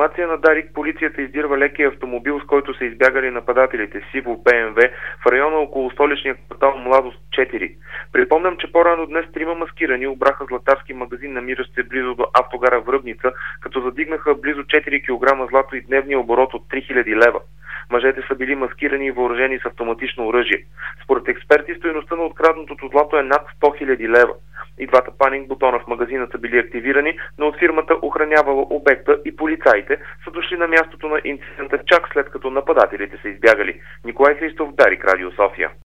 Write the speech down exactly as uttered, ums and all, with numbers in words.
информация на Дарик, полицията издирва лекия автомобил, с който са избягали нападателите, сиво Б М В, в района около столичния квартал Младост четири. Припомням, че по-рано днес трима маскирани обраха златарски магазин, намиращ се близо до автогара Връбница, като задигнаха близо четири килограма злато и дневния оборот от три хиляди лева. Мъжете са били маскирани и въоръжени с автоматично оръжие. Според експерти, стойността на откраднатото злато е над сто хиляди лева. И двата паник бутона в магазина са били активирани, но от фирмата, охранявала обекта, и полицаите са дошли на мястото на инцидента чак след като нападателите са избягали. Николай Христов, Дарик, Радио София.